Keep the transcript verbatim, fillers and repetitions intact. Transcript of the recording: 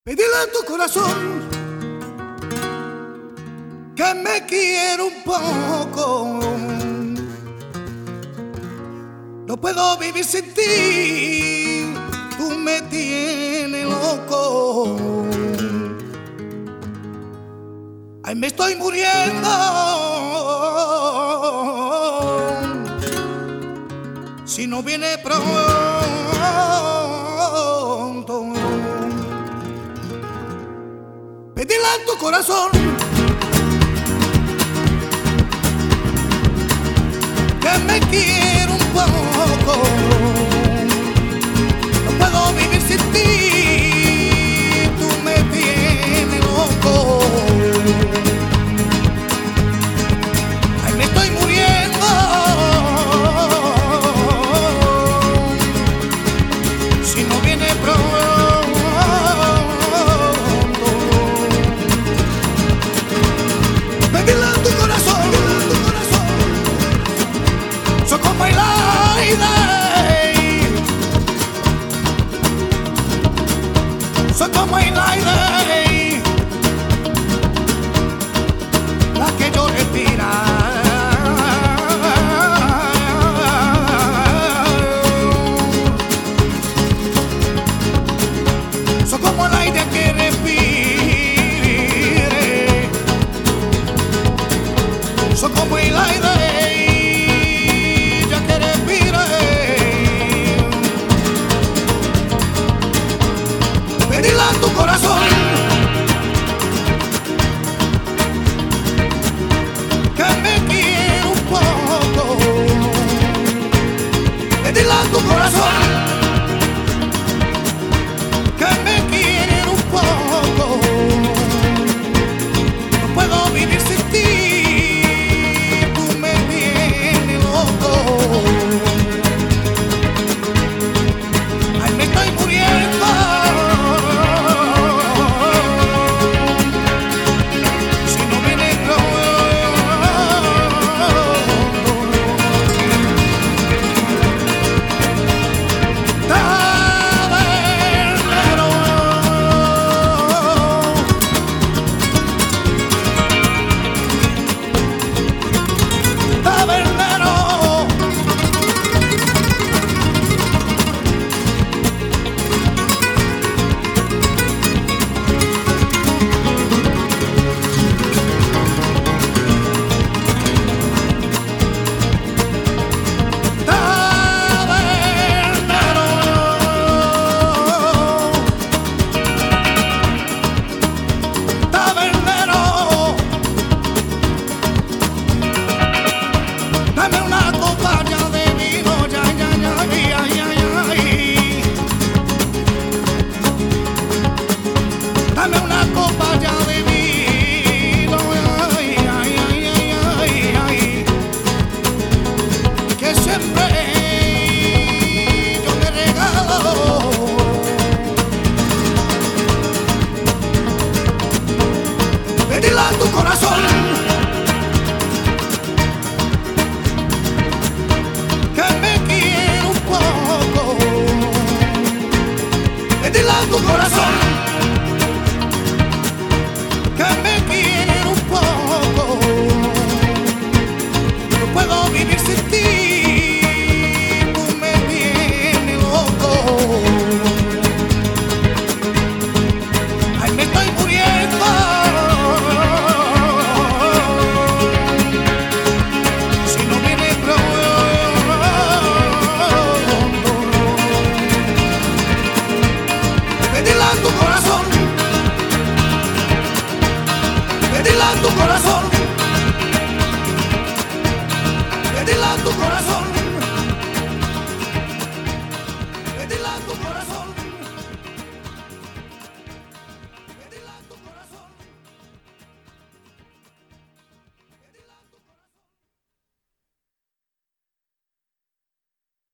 Pedirle a tu corazón que me quiera un poco. No puedo vivir sin ti, tú me tienes loco. Ay, me estoy muriendo. Si no viene pronto, pedirle a tu corazón que me quiera un poco. No puedo vivir sin ti, tú me tienes loco. Ay, me estoy muriendo. Si no viene pronto, pedirle a tu corazón, tu corazón. So como el aire, so como el aire, la que yo respira. So como el aire que respire, so como el aire. Pedirle a tu corazón que me quiera un poco. Pedirle a tu corazón que me quiera un poco. No puedo vivir sin ti, tú me tienes loco. Ay, me estoy muriendo. Dame una copa ya de vino, ya, ya, ya, ya, ya, ya. Dame una copa ya de vino, ay, ay, ay, ay, ay, ay. Que siempre yo te regalo. Pedirle a tu corazón pedirle a tu corazón que me quiera un poco. No puedo vivir sin ti, tú me tienes loco. Ay, me estoy muriendo. Si no viene pronto, pedirle a tu corazón, pedirle a tu corazón, pedirle a tu corazón.